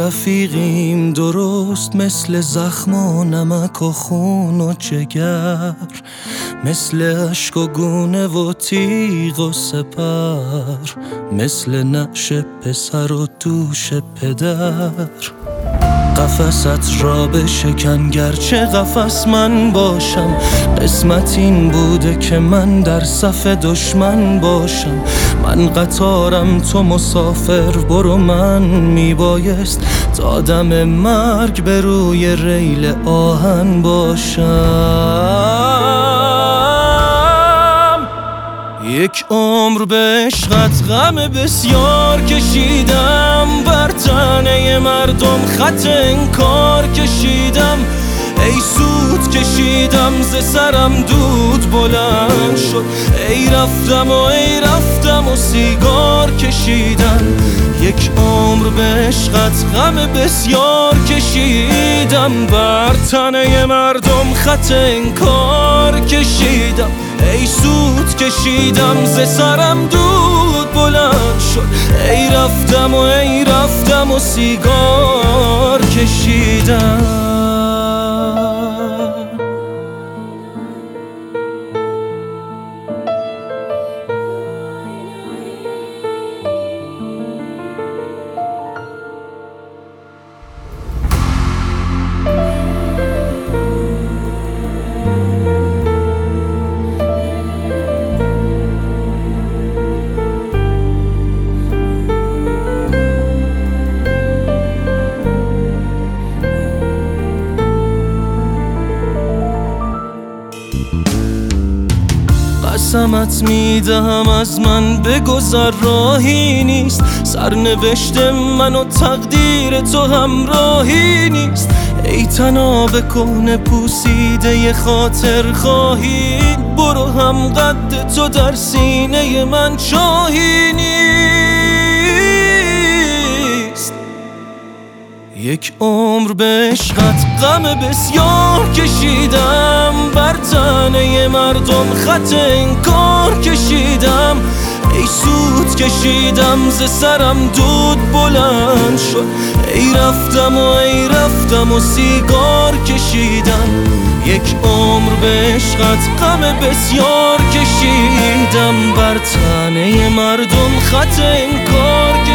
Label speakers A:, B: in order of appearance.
A: رفیقیم درست مثل زخم و نمک و خون و جگر، مثل عشق و گونه و تیغ و سپر، مثل نعش پسر و دوش پدر. قفست را بشکن گرچه قفس من باشم، قسمت این بوده که من در صف دشمن باشم. من قطارم تو مسافر، برو من میبایست تا دم مرگ به روی ریل آهن باشم. یک عمر به عشقت غم بسیار کشیدم، بر تنه مردم خط انکار کشیدم. ای سود کشیدم ز سرم دود بلند شد، ای رفتم و سیگار کشیدم. یک عمر به عشقت غم بسیار کشیدم، بر تنه مردم خط انکار کشیدم. ای سود کشیدم ز سرم دود بلند شد، ای رفتم و سیگار کشیدم. قسمت میدهم از من بگذر راهی نیست، سرنوشت من و تقدیر تو همراهی نیست. ای طناب کهنه پوسیده خاطر خواهی، برو هم قد تو در سینه من چاهی نیست. یک عمر به عشقت غم بسیار کشیدم، بر تنه مردم خط انکار کشیدم. ای سود کشیدم ز سرم دود بلند شد، ای رفتم و سیگار کشیدم. یک عمر به عشقت غم بسیار کشیدم، بر تنه مردم خط انکار